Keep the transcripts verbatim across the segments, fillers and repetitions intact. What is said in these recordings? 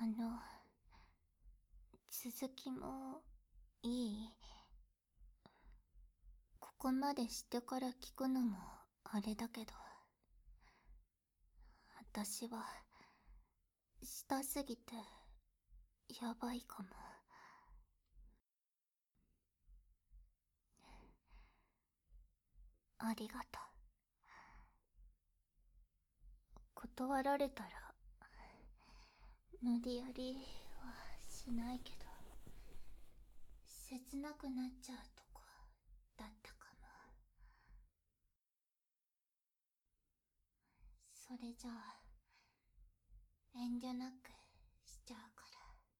あの、続きもいい？ここまでしてから聞くのもあれだけど、私はしたすぎてやばいかも。ありがとう。断られたら無理やりはしないけど、切なくなっちゃうとこだったかも。それじゃあ遠慮なくしちゃうから。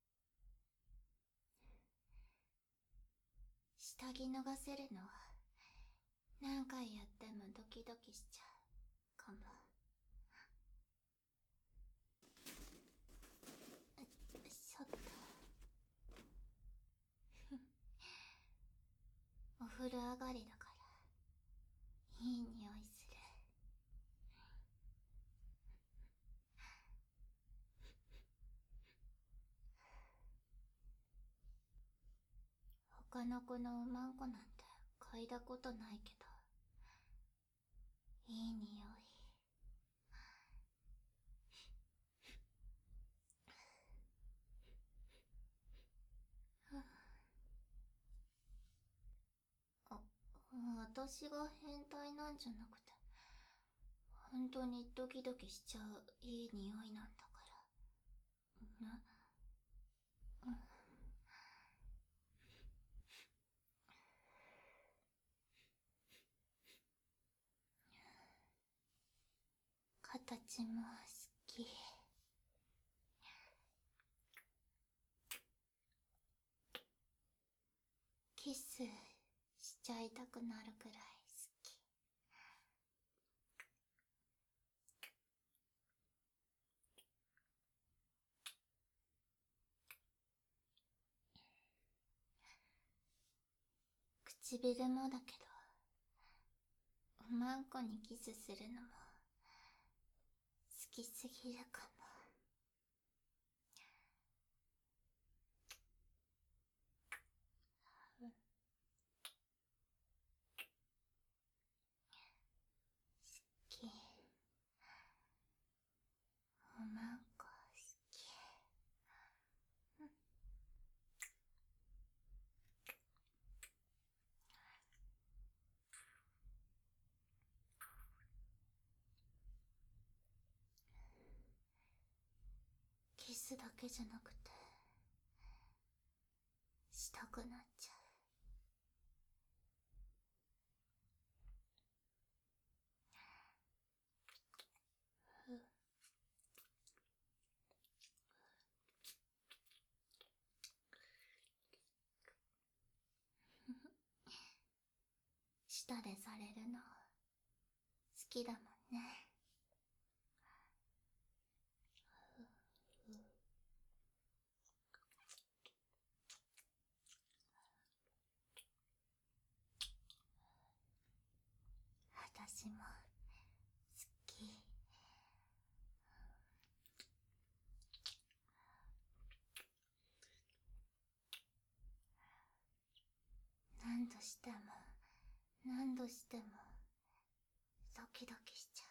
下着脱がせるのは何回やってもドキドキしちゃうかも。ちょっとお風呂上がりだからいい匂いする。他の子のおまんこなんて嗅いだことないけど、いい匂い。あ、私が変態なんじゃなくて、本当にドキドキしちゃういい匂いなんだから。な、うん、形も好き。キスしちゃいたくなるくらい好き。唇もだけど、おまんこにキスするのも好きすぎるかも。好き。おまんこ好き。キスだけじゃなくてしたくなっちゃう。舌でされるの好きだもんね。私も好き。何度しても何度してもドキドキしちゃ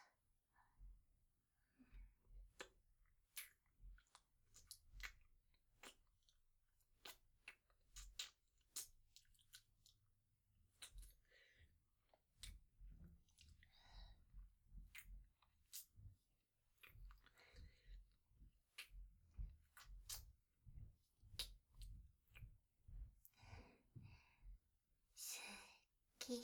う。好き。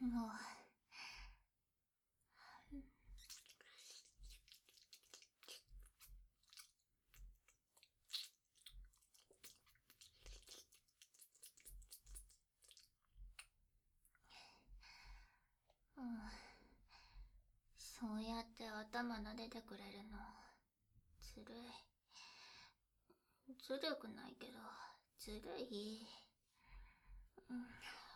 もう、うん、そうやって頭撫でてくれるのずるい。ずるくないけどずるい。うん、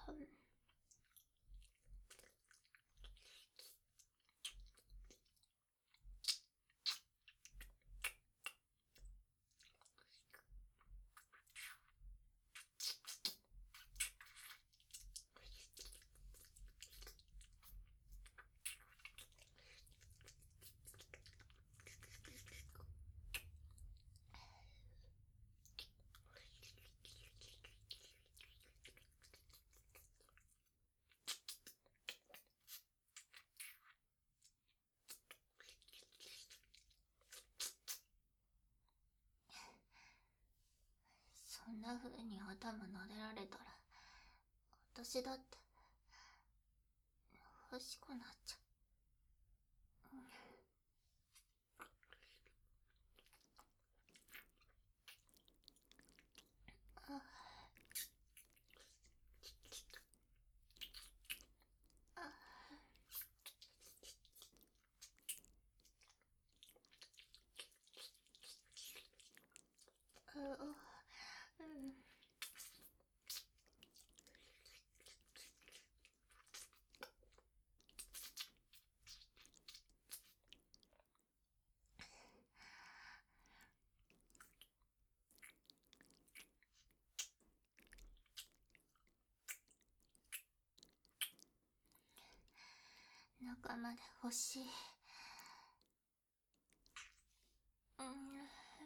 そんな風に頭撫でられたら私だって欲しくなっちゃう。うん、あああ、うん、中まで欲しい。うん、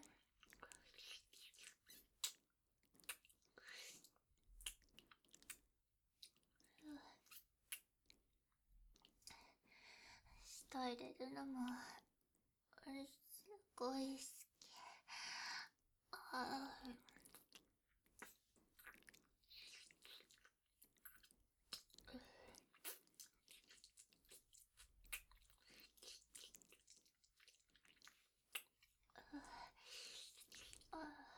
舌入れるのもすごい好き。ああ、あ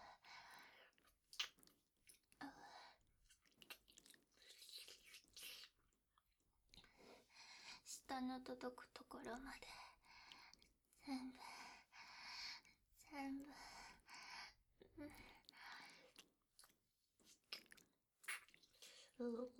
あ、舌の届くところまで全部全部、うん、うう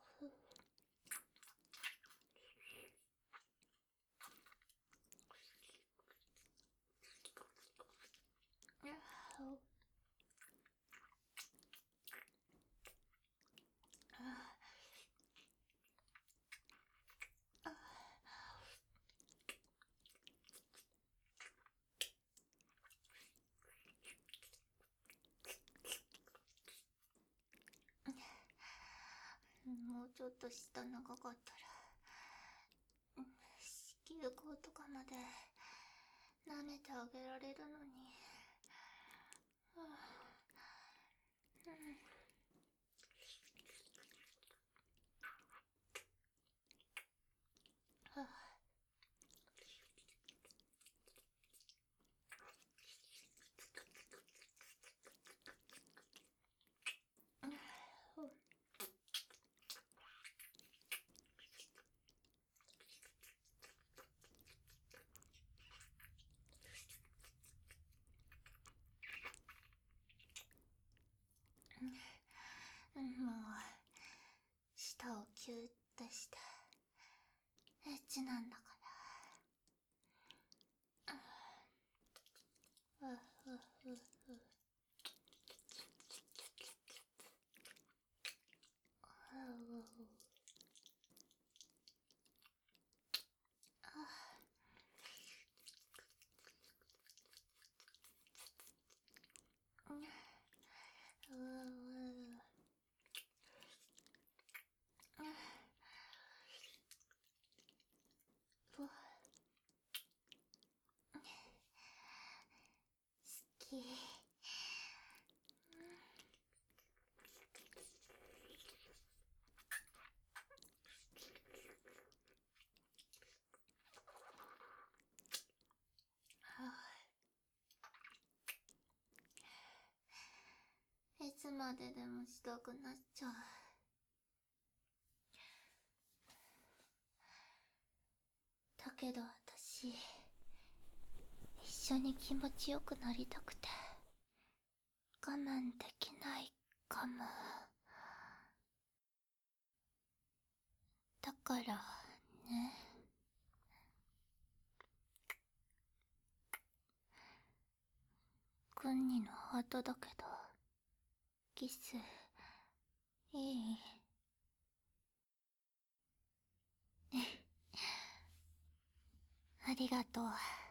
もうちょっと舌長かったら子宮口とかまで舐めてあげられるのに。はあ、うん、はあ、うん、うん、もう舌をキュッてしてエッチなんだから。ううううう好き。 まででもしたくなっちゃう。だけど私、一緒に気持ちよくなりたくて我慢できないかも。だからね。グンニのハートだけどキスいい？ありがとう。